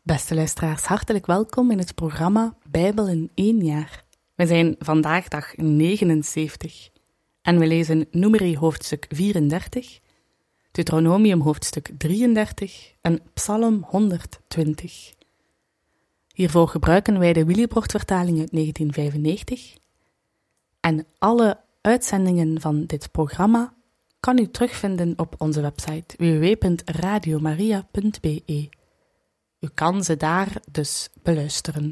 Beste luisteraars, hartelijk welkom in het programma Bijbel in 1 jaar. We zijn vandaag dag 79 en we lezen Numeri hoofdstuk 34, Deuteronomium hoofdstuk 33 en Psalm 120. Hiervoor gebruiken wij de Willibrord-vertaling uit 1995 en alle uitzendingen van dit programma kan u terugvinden op onze website www.radiomaria.be. U kan ze daar dus beluisteren.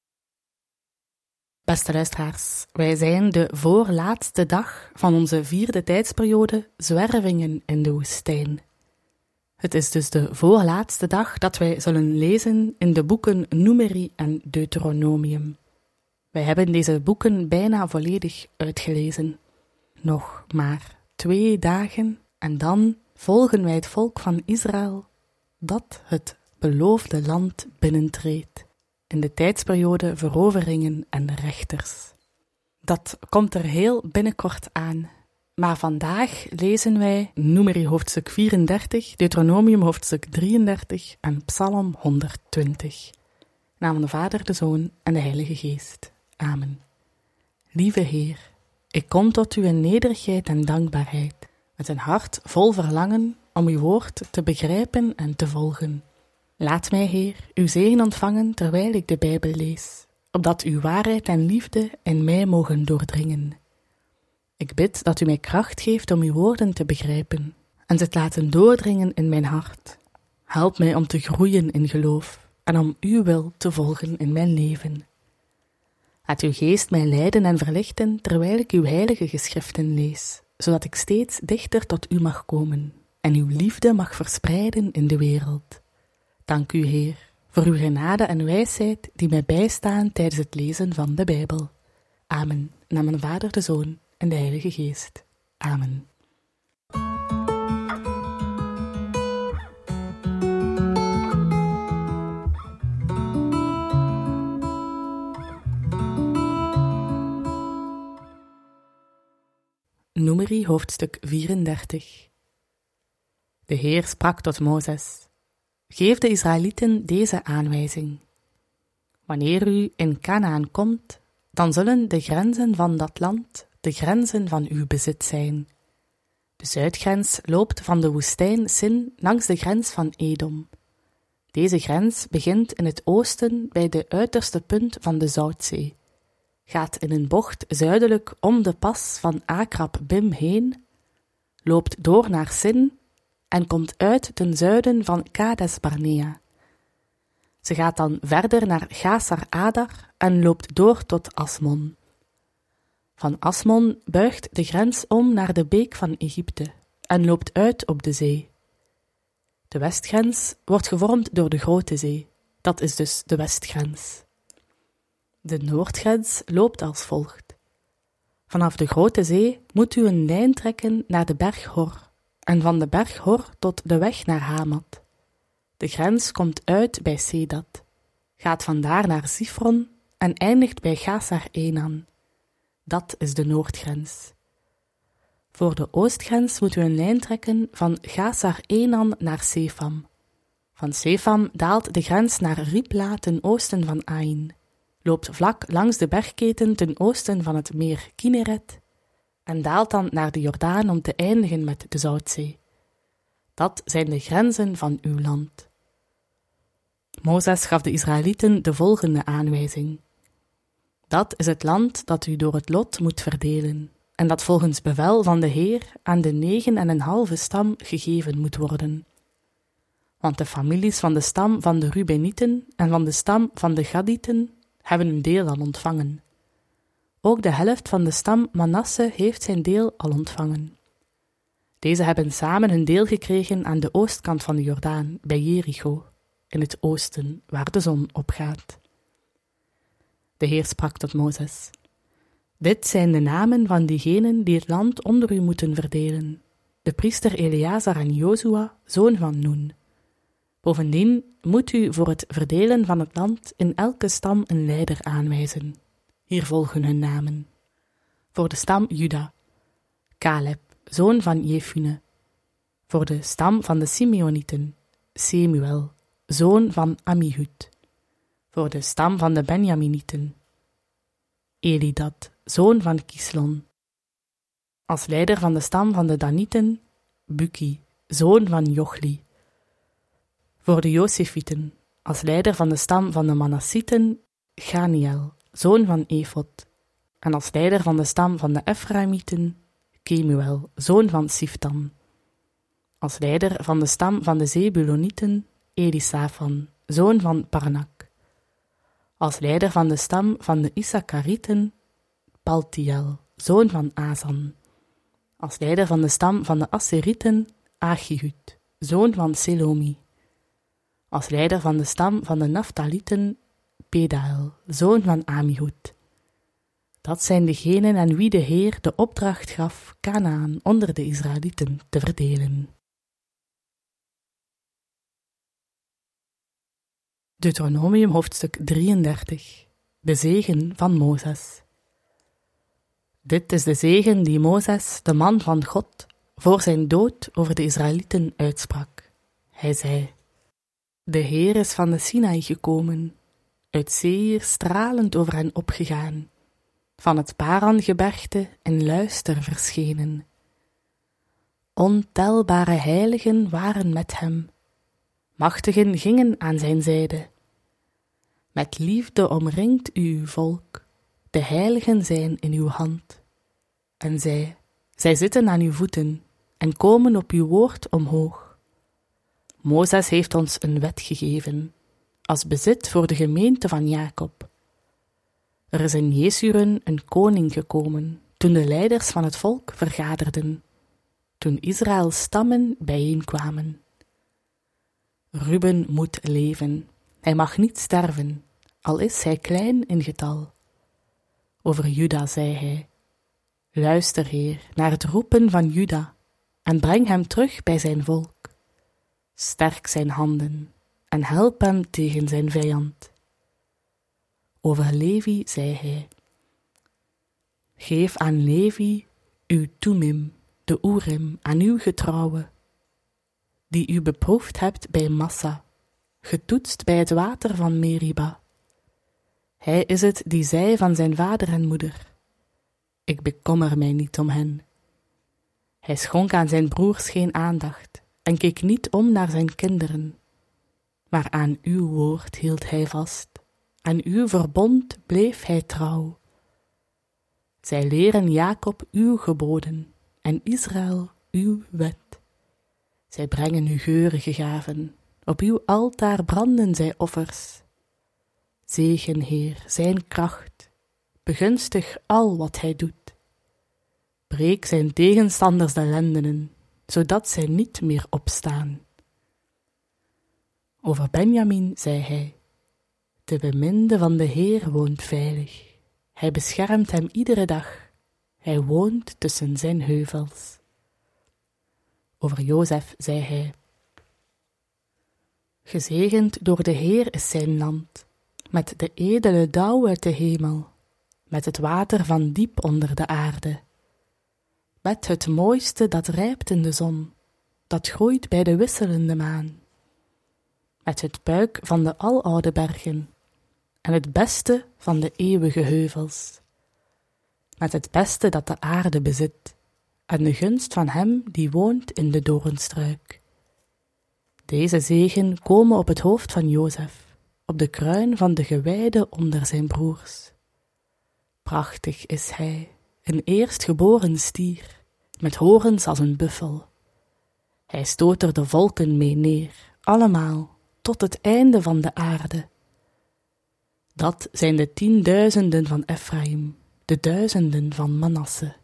Beste luisteraars, wij zijn de voorlaatste dag van onze 4e tijdsperiode Zwervingen in de woestijn. Het is dus de voorlaatste dag dat wij zullen lezen in de boeken Numeri en Deuteronomium. Wij hebben deze boeken bijna volledig uitgelezen. Nog maar 2 dagen en dan volgen wij het volk van Israël dat het beloofde land binnentreedt in de tijdsperiode veroveringen en rechters. Dat komt er heel binnenkort aan, maar vandaag lezen wij Numeri hoofdstuk 34, Deuteronomium hoofdstuk 33 en Psalm 120. In naam van de Vader, de Zoon en de Heilige Geest. Amen. Lieve Heer, ik kom tot u in nederigheid en dankbaarheid, met een hart vol verlangen om uw woord te begrijpen en te volgen. Laat mij, Heer, uw zegen ontvangen terwijl ik de Bijbel lees, opdat uw waarheid en liefde in mij mogen doordringen. Ik bid dat u mij kracht geeft om uw woorden te begrijpen en ze te laten doordringen in mijn hart. Help mij om te groeien in geloof en om uw wil te volgen in mijn leven. Laat uw geest mij leiden en verlichten terwijl ik uw heilige geschriften lees, zodat ik steeds dichter tot u mag komen en uw liefde mag verspreiden in de wereld. Dank u, Heer, voor uw genade en wijsheid die mij bijstaan tijdens het lezen van de Bijbel. Amen. In naam van de Vader, de Zoon en de Heilige Geest. Amen. Numeri hoofdstuk 34. De Heer sprak tot Mozes: Geef de Israëlieten deze aanwijzing. Wanneer u in Kanaan komt, dan zullen de grenzen van dat land de grenzen van uw bezit zijn. De zuidgrens loopt van de woestijn Sin langs de grens van Edom. Deze grens begint in het oosten bij de uiterste punt van de Zoutzee, gaat in een bocht zuidelijk om de pas van Akrab Bim heen, loopt door naar Sin en komt uit ten zuiden van Kades Barnea. Ze gaat dan verder naar Gasar Adar en loopt door tot Asmon. Van Asmon buigt de grens om naar de beek van Egypte en loopt uit op de zee. De westgrens wordt gevormd door de Grote Zee, dat is dus de westgrens. De noordgrens loopt als volgt. Vanaf de Grote Zee moet u een lijn trekken naar de berg Hor, en van de berg Hor tot de weg naar Hamat. De grens komt uit bij Sedat, gaat vandaar naar Zifron en eindigt bij Gasar Enan. Dat is de noordgrens. Voor de oostgrens moet u een lijn trekken van Gasar Enan naar Sefam. Van Sefam daalt de grens naar Ribla ten oosten van Ain, loopt vlak langs de bergketen ten oosten van het meer Kinneret en daalt dan naar de Jordaan om te eindigen met de Zoutzee. Dat zijn de grenzen van uw land. Mozes gaf de Israëlieten de volgende aanwijzing. Dat is het land dat u door het lot moet verdelen, en dat volgens bevel van de Heer aan de 9,5 stam gegeven moet worden. Want de families van de stam van de Rubenieten en van de stam van de Gadieten hebben hun deel al ontvangen. Ook de helft van de stam Manasse heeft zijn deel al ontvangen. Deze hebben samen hun deel gekregen aan de oostkant van de Jordaan, bij Jericho, in het oosten, waar de zon opgaat. De Heer sprak tot Mozes: Dit zijn de namen van diegenen die het land onder u moeten verdelen, de priester Eleazar en Jozua, zoon van Nun. Bovendien moet u voor het verdelen van het land in elke stam een leider aanwijzen. Hier volgen hun namen. Voor de stam Juda, Caleb, zoon van Jefune. Voor de stam van de Simeonieten, Semuel, zoon van Ammihud. Voor de stam van de Benjaminieten: Elidad, zoon van Kislon. Als leider van de stam van de Danieten: Buki, zoon van Jochli. Voor de Josefieten: als leider van de stam van de Manassieten: Ganiel, zoon van Efod. En als leider van de stam van de Efraimieten: Kemuel, zoon van Siftan. Als leider van de stam van de Zebulonieten: Elisafan, zoon van Parnak. Als leider van de stam van de Issacharieten: Paltiel, zoon van Azan. Als leider van de stam van de Asserieten: Achihud, zoon van Selomi. Als leider van de stam van de Naftalieten: Pedael, zoon van Ammihud. Dat zijn degenen aan wie de Heer de opdracht gaf Kanaan onder de Israëlieten te verdelen. Deuteronomium hoofdstuk 33. De zegen van Mozes. Dit is de zegen die Mozes, de man van God, voor zijn dood over de Israëlieten uitsprak. Hij zei: De Heer is van de Sinaï gekomen, uit Seir stralend over hen opgegaan, van het Parangebergte in luister verschenen. Ontelbare heiligen waren met hem, machtigen gingen aan zijn zijde. Met liefde omringt u uw volk, de heiligen zijn in uw hand. En zij zitten aan uw voeten en komen op uw woord omhoog. Mozes heeft ons een wet gegeven, als bezit voor de gemeente van Jacob. Er is in Jesuren een koning gekomen, toen de leiders van het volk vergaderden, toen Israëls stammen bijeenkwamen. Ruben moet leven, hij mag niet sterven, al is hij klein in getal. Over Juda zei hij: Luister, Heer, naar het roepen van Juda, en breng hem terug bij zijn volk. Sterk zijn handen, en help hem tegen zijn vijand. Over Levi zei hij: Geef aan Levi uw Tumim, de Urim, aan uw getrouwe, die u beproefd hebt bij Massa, getoetst bij het water van Meriba. Hij is het die zei van zijn vader en moeder: Ik bekommer mij niet om hen. Hij schonk aan zijn broers geen aandacht en keek niet om naar zijn kinderen. Maar aan uw woord hield hij vast, aan uw verbond bleef hij trouw. Zij leren Jacob uw geboden en Israël uw wet. Zij brengen u geurige gaven, op uw altaar branden zij offers. Zegen, Heer, zijn kracht, begunstig al wat hij doet. Breek zijn tegenstanders de lendenen, zodat zij niet meer opstaan. Over Benjamin zei hij: De beminde van de Heer woont veilig. Hij beschermt hem iedere dag. Hij woont tussen zijn heuvels. Over Jozef zei hij: Gezegend door de Heer is zijn land, met de edele dauw uit de hemel, met het water van diep onder de aarde. Met het mooiste dat rijpt in de zon, dat groeit bij de wisselende maan. Met het puik van de aloude bergen en het beste van de eeuwige heuvels. Met het beste dat de aarde bezit en de gunst van hem die woont in de doornstruik. Deze zegen komen op het hoofd van Jozef, op de kruin van de gewijde onder zijn broers. Prachtig is hij, een eerstgeboren stier, met horens als een buffel. Hij stoot er de volken mee neer, allemaal, tot het einde van de aarde. Dat zijn de 10.000 van Efraïm, de 1000 van Manasse.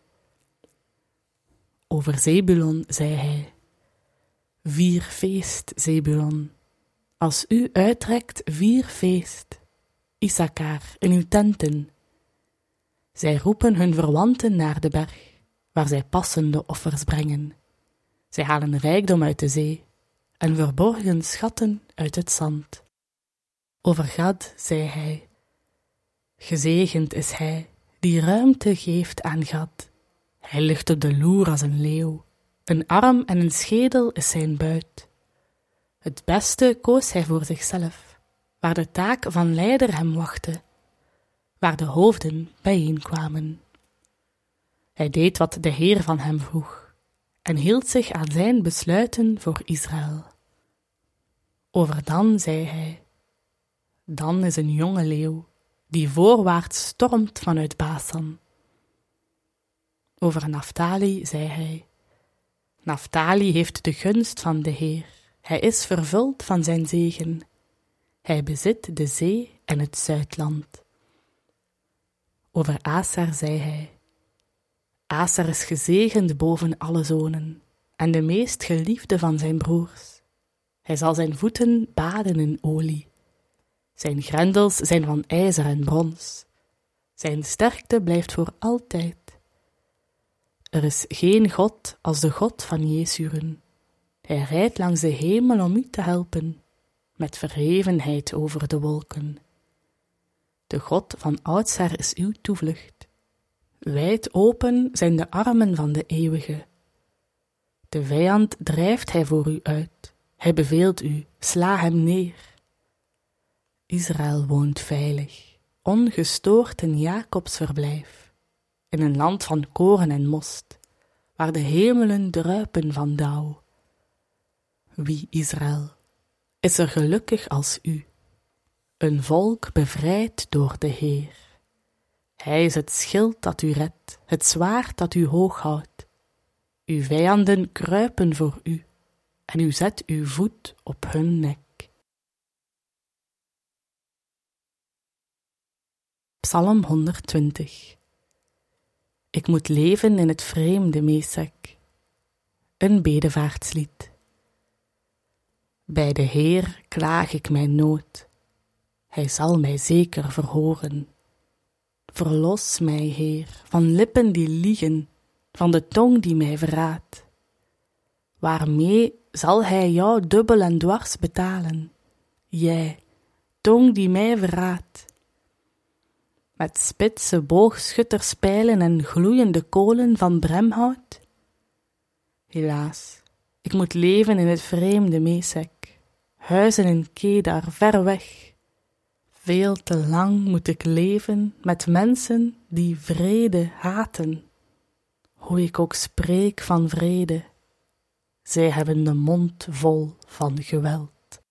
Over Zebulon zei hij: Vier feest, Zebulon. Als u uittrekt, vier feest. Issachar, in uw tenten. Zij roepen hun verwanten naar de berg, waar zij passende offers brengen. Zij halen rijkdom uit de zee en verborgen schatten uit het zand. Over Gad zei hij: Gezegend is hij die ruimte geeft aan Gad. Hij ligt op de loer als een leeuw. Een arm en een schedel is zijn buit. Het beste koos hij voor zichzelf, waar de taak van leider hem wachtte, waar de hoofden bijeenkwamen. Hij deed wat de Heer van hem vroeg en hield zich aan zijn besluiten voor Israël. Over Dan zei hij: Dan is een jonge leeuw die voorwaarts stormt vanuit Basan. Over Naftali zei hij: Naftali heeft de gunst van de Heer. Hij is vervuld van zijn zegen. Hij bezit de zee en het Zuidland. Over Aser zei hij: Aser is gezegend boven alle zonen en de meest geliefde van zijn broers. Hij zal zijn voeten baden in olie. Zijn grendels zijn van ijzer en brons. Zijn sterkte blijft voor altijd. Er is geen God als de God van Jezuren. Hij rijdt langs de hemel om u te helpen, met verhevenheid over de wolken. De God van oudsher is uw toevlucht. Wijd open zijn de armen van de Eeuwige. De vijand drijft hij voor u uit. Hij beveelt u, sla hem neer. Israël woont veilig, ongestoord in Jacobs verblijf, in een land van koren en most, waar de hemelen druipen van dauw. Wie, Israël, is er gelukkig als u, een volk bevrijd door de Heer. Hij is het schild dat u redt, het zwaard dat u hoog houdt. Uw vijanden kruipen voor u, en u zet uw voet op hun nek. Psalm 120. Ik moet leven in het vreemde, Mesek. Een bedevaartslied. Bij de Heer klaag ik mijn nood. Hij zal mij zeker verhoren. Verlos mij, Heer, van lippen die liegen, van de tong die mij verraadt. Waarmee zal hij jou dubbel en dwars betalen? Jij, tong die mij verraadt. Met spitse boogschutterspijlen en gloeiende kolen van bremhout? Helaas, ik moet leven in het vreemde, Mesek, huizen in Kedar, ver weg. Veel te lang moet ik leven met mensen die vrede haten. Hoe ik ook spreek van vrede, zij hebben de mond vol van geweld.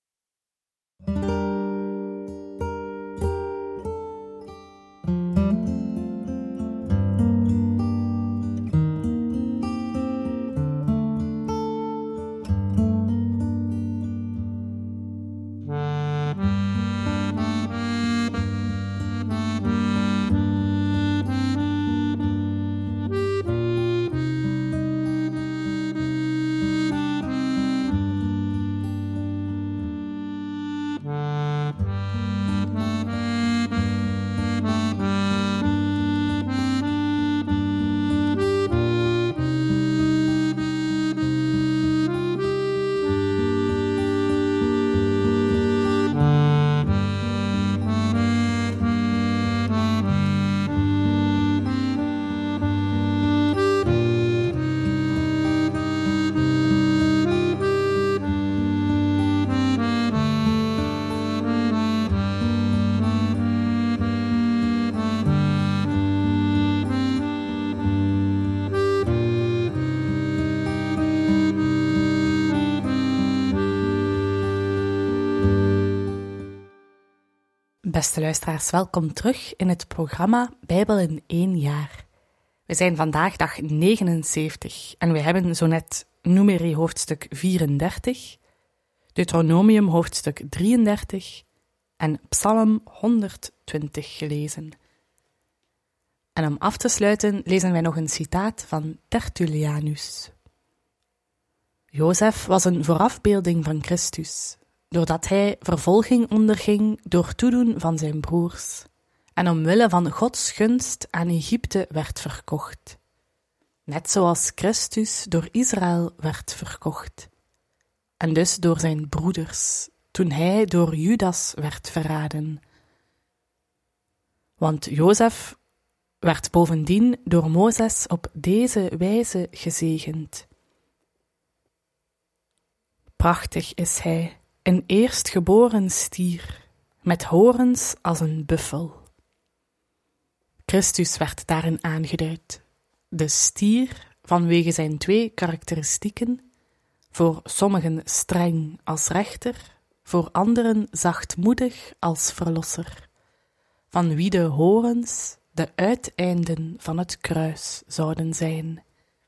Beste luisteraars, welkom terug in het programma Bijbel in 1 jaar. We zijn vandaag dag 79 en we hebben zo net Numeri hoofdstuk 34, Deuteronomium hoofdstuk 33 en Psalm 120 gelezen. En om af te sluiten lezen wij nog een citaat van Tertullianus. Jozef was een voorafbeelding van Christus, doordat hij vervolging onderging door toedoen van zijn broers, en omwille van Gods gunst aan Egypte werd verkocht, net zoals Christus door Israël werd verkocht, en dus door zijn broeders, toen hij door Judas werd verraden. Want Jozef werd bovendien door Mozes op deze wijze gezegend. Prachtig is hij, een eerstgeboren stier, met horens als een buffel. Christus werd daarin aangeduid. De stier vanwege zijn 2 karakteristieken, voor sommigen streng als rechter, voor anderen zachtmoedig als verlosser, van wie de horens de uiteinden van het kruis zouden zijn.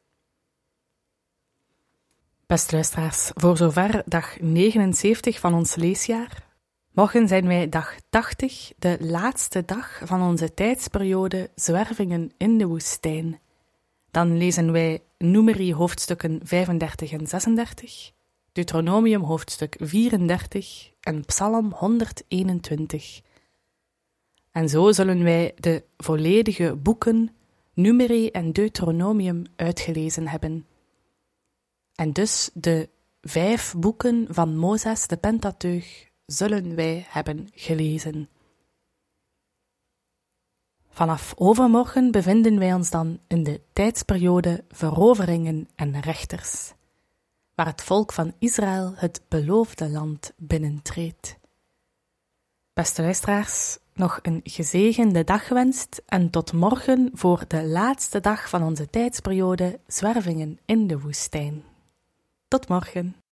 Beste luisteraars, voor zover dag 79 van ons leesjaar. Morgen zijn wij dag 80, de laatste dag van onze tijdsperiode Zwervingen in de woestijn. Dan lezen wij Numeri hoofdstukken 35 en 36, Deuteronomium hoofdstuk 34 en Psalm 121. En zo zullen wij de volledige boeken Numeri en Deuteronomium uitgelezen hebben. En dus de 5 boeken van Mozes, de Pentateuch, zullen wij hebben gelezen. Vanaf overmorgen bevinden wij ons dan in de tijdsperiode veroveringen en rechters, waar het volk van Israël het beloofde land binnentreedt. Beste luisteraars, nog een gezegende dag gewenst en tot morgen voor de laatste dag van onze tijdsperiode Zwervingen in de woestijn. Tot morgen.